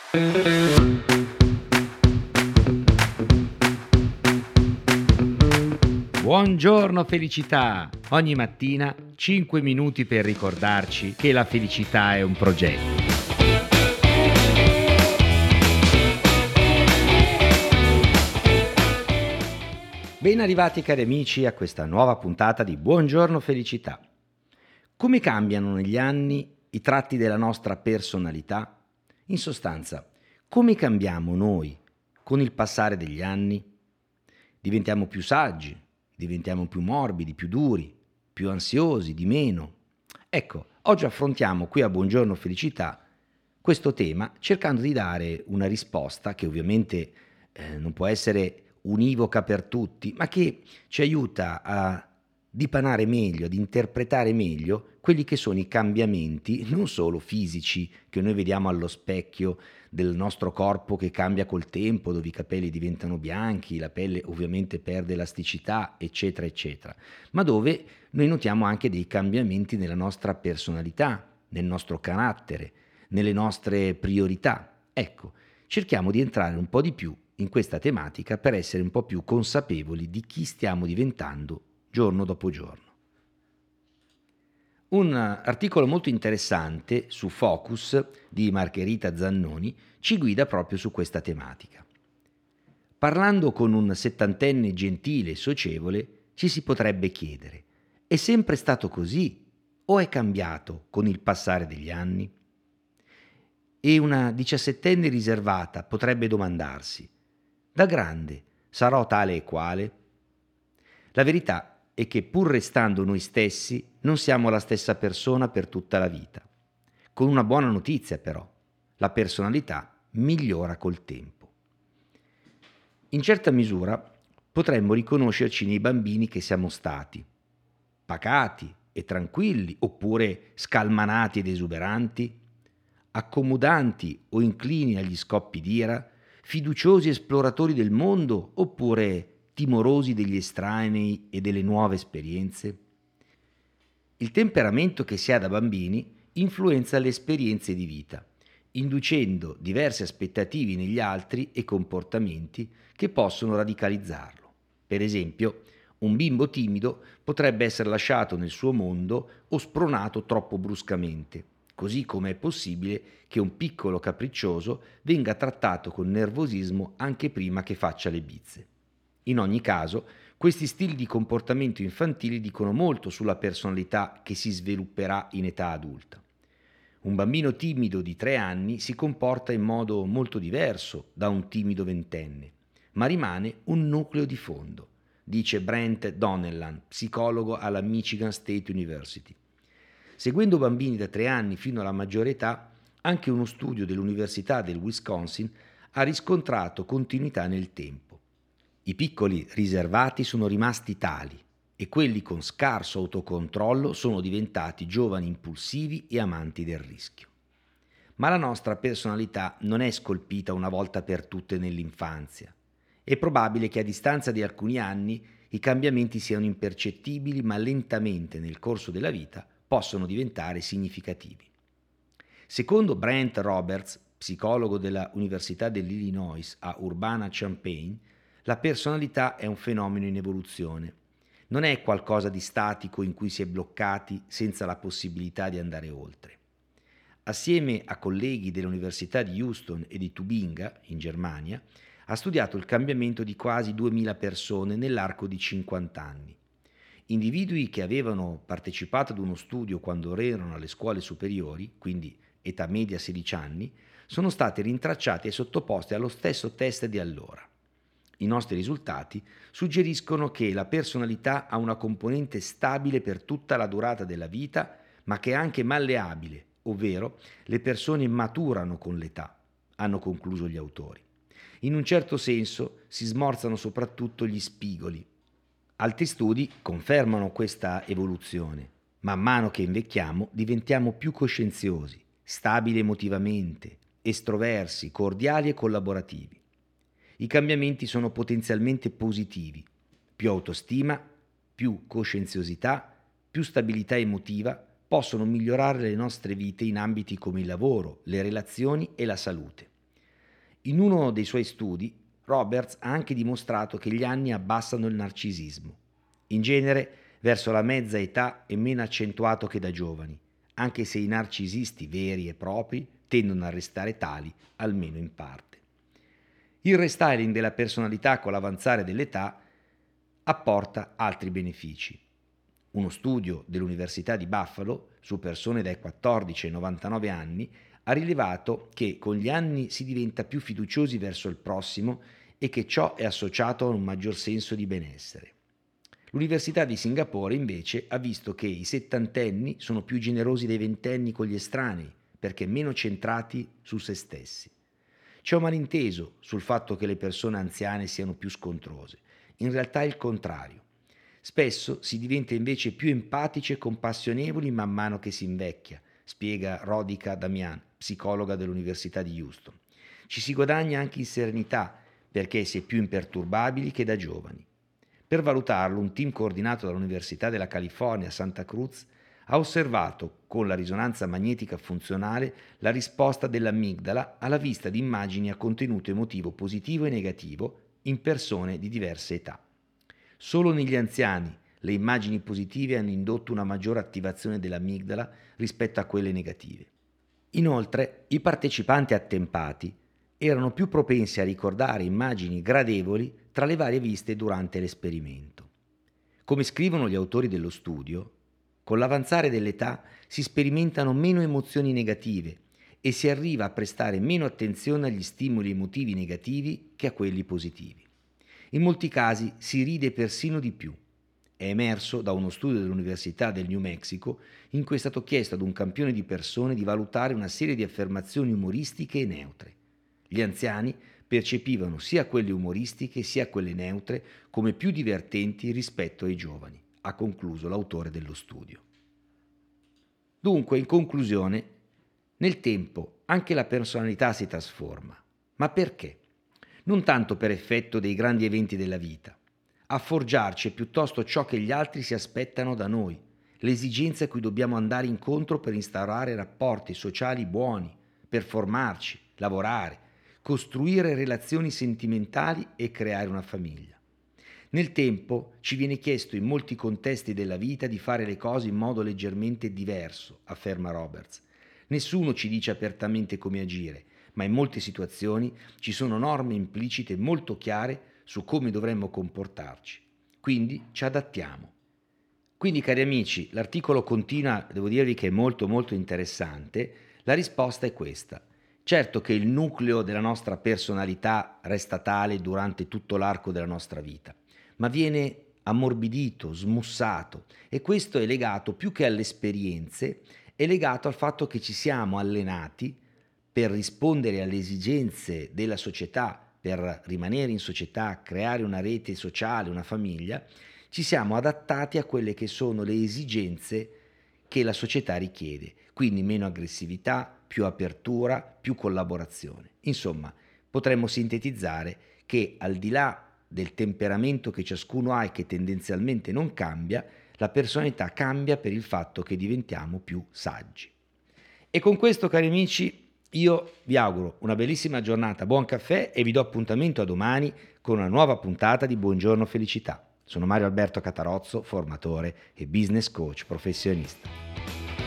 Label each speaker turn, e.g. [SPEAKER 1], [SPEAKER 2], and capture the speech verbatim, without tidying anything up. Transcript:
[SPEAKER 1] Buongiorno felicità! Ogni mattina cinque minuti per ricordarci che la felicità è un progetto. Ben arrivati cari amici a questa nuova puntata di Buongiorno felicità. Come cambiano negli anni i tratti della nostra personalità? In sostanza, come cambiamo noi con il passare degli anni? Diventiamo più saggi, diventiamo più morbidi, più duri, più ansiosi, di meno. Ecco, oggi affrontiamo qui a Buongiorno Felicità questo tema cercando di dare una risposta che ovviamente eh, non può essere univoca per tutti, ma che ci aiuta a dipanare meglio, ad interpretare meglio quelli che sono i cambiamenti, non solo fisici, che noi vediamo allo specchio del nostro corpo che cambia col tempo, dove i capelli diventano bianchi, la pelle ovviamente perde elasticità, eccetera, eccetera, ma dove noi notiamo anche dei cambiamenti nella nostra personalità, nel nostro carattere, nelle nostre priorità. Ecco, cerchiamo di entrare un po' di più in questa tematica per essere un po' più consapevoli di chi stiamo diventando giorno dopo giorno. Un articolo molto interessante su Focus di Margherita Zannoni ci guida proprio su questa tematica. Parlando con un settantenne gentile e socievole, ci si potrebbe chiedere: è sempre stato così o è cambiato con il passare degli anni? E una diciassettenne riservata potrebbe domandarsi: da grande sarò tale e quale? La verità è che pur restando noi stessi non siamo la stessa persona per tutta la vita. Con una buona notizia però: la personalità migliora col tempo. In certa misura potremmo riconoscerci nei bambini che siamo stati, pacati e tranquilli oppure scalmanati ed esuberanti, accomodanti o inclini agli scoppi d'ira, fiduciosi esploratori del mondo oppure timorosi degli estranei e delle nuove esperienze. Il temperamento che si ha da bambini influenza le esperienze di vita, inducendo diverse aspettative negli altri e comportamenti che possono radicalizzarlo. Per esempio, un bimbo timido potrebbe essere lasciato nel suo mondo o spronato troppo bruscamente, così come è possibile che un piccolo capriccioso venga trattato con nervosismo anche prima che faccia le bizze. In ogni caso, questi stili di comportamento infantili dicono molto sulla personalità che si svilupperà in età adulta. Un bambino timido di tre anni si comporta in modo molto diverso da un timido ventenne, ma rimane un nucleo di fondo, dice Brent Donnellan, psicologo alla Michigan State University. Seguendo bambini da tre anni fino alla maggiore età, anche uno studio dell'Università del Wisconsin ha riscontrato continuità nel tempo. I piccoli riservati sono rimasti tali e quelli con scarso autocontrollo sono diventati giovani impulsivi e amanti del rischio. Ma la nostra personalità non è scolpita una volta per tutte nell'infanzia. È probabile che a distanza di alcuni anni i cambiamenti siano impercettibili, ma lentamente nel corso della vita possono diventare significativi. Secondo Brent Roberts, psicologo della Università dell'Illinois a Urbana-Champaign, la personalità è un fenomeno in evoluzione. Non è qualcosa di statico in cui si è bloccati senza la possibilità di andare oltre. Assieme a colleghi delle università di Houston e di Tubinga, in Germania, ha studiato il cambiamento di quasi duemila persone nell'arco di cinquanta anni. Individui che avevano partecipato ad uno studio quando erano alle scuole superiori, quindi età media sedici anni, sono stati rintracciati e sottoposti allo stesso test di allora. I nostri risultati suggeriscono che la personalità ha una componente stabile per tutta la durata della vita, ma che è anche malleabile, ovvero le persone maturano con l'età, hanno concluso gli autori. In un certo senso si smorzano soprattutto gli spigoli. Altri studi confermano questa evoluzione. Man mano che invecchiamo diventiamo più coscienziosi, stabili emotivamente, estroversi, cordiali e collaborativi. I cambiamenti sono potenzialmente positivi: più autostima, più coscienziosità, più stabilità emotiva possono migliorare le nostre vite in ambiti come il lavoro, le relazioni e la salute. In uno dei suoi studi, Roberts ha anche dimostrato che gli anni abbassano il narcisismo. In genere, verso la mezza età è meno accentuato che da giovani, anche se i narcisisti veri e propri tendono a restare tali, almeno in parte. Il restyling della personalità con l'avanzare dell'età apporta altri benefici. Uno studio dell'Università di Buffalo su persone dai quattordici ai novantanove anni ha rilevato che con gli anni si diventa più fiduciosi verso il prossimo e che ciò è associato a un maggior senso di benessere. L'Università di Singapore invece ha visto che i settantenni sono più generosi dei ventenni con gli estranei perché meno centrati su se stessi. C'è un malinteso sul fatto che le persone anziane siano più scontrose. In realtà è il contrario. Spesso si diventa invece più empatici e compassionevoli man mano che si invecchia, spiega Rodica Damian, psicologa dell'Università di Houston. Ci si guadagna anche in serenità perché si è più imperturbabili che da giovani. Per valutarlo, un team coordinato dall'Università della California a Santa Cruz ha osservato con la risonanza magnetica funzionale la risposta dell'amigdala alla vista di immagini a contenuto emotivo positivo e negativo in persone di diverse età. Solo negli anziani le immagini positive hanno indotto una maggiore attivazione dell'amigdala rispetto a quelle negative. Inoltre, i partecipanti attempati erano più propensi a ricordare immagini gradevoli tra le varie viste durante l'esperimento. Come scrivono gli autori dello studio, con l'avanzare dell'età si sperimentano meno emozioni negative e si arriva a prestare meno attenzione agli stimoli emotivi negativi che a quelli positivi. In molti casi si ride persino di più. È emerso da uno studio dell'Università del New Mexico in cui è stato chiesto ad un campione di persone di valutare una serie di affermazioni umoristiche e neutre. Gli anziani percepivano sia quelle umoristiche sia quelle neutre come più divertenti rispetto ai giovani, ha concluso l'autore dello studio. Dunque, in conclusione, nel tempo anche la personalità si trasforma. Ma perché? Non tanto per effetto dei grandi eventi della vita. A forgiarci è piuttosto ciò che gli altri si aspettano da noi, le esigenze a cui dobbiamo andare incontro per instaurare rapporti sociali buoni, per formarci, lavorare, costruire relazioni sentimentali e creare una famiglia. Nel tempo ci viene chiesto in molti contesti della vita di fare le cose in modo leggermente diverso, afferma Roberts. Nessuno ci dice apertamente come agire, ma in molte situazioni ci sono norme implicite molto chiare su come dovremmo comportarci. Quindi ci adattiamo. Quindi, cari amici, l'articolo continua, devo dirvi che è molto molto interessante. La risposta è questa. Certo che il nucleo della nostra personalità resta tale durante tutto l'arco della nostra vita, ma viene ammorbidito, smussato, e questo è legato più che alle esperienze, è legato al fatto che ci siamo allenati per rispondere alle esigenze della società, per rimanere in società, creare una rete sociale, una famiglia, ci siamo adattati a quelle che sono le esigenze che la società richiede, quindi meno aggressività, più apertura, più collaborazione. Insomma, potremmo sintetizzare che al di là del temperamento che ciascuno ha e che tendenzialmente non cambia, la personalità cambia per il fatto che diventiamo più saggi. E con questo, cari amici, io vi auguro una bellissima giornata, buon caffè e vi do appuntamento a domani con una nuova puntata di Buongiorno Felicità. Sono Mario Alberto Catarozzo, formatore e business coach professionista.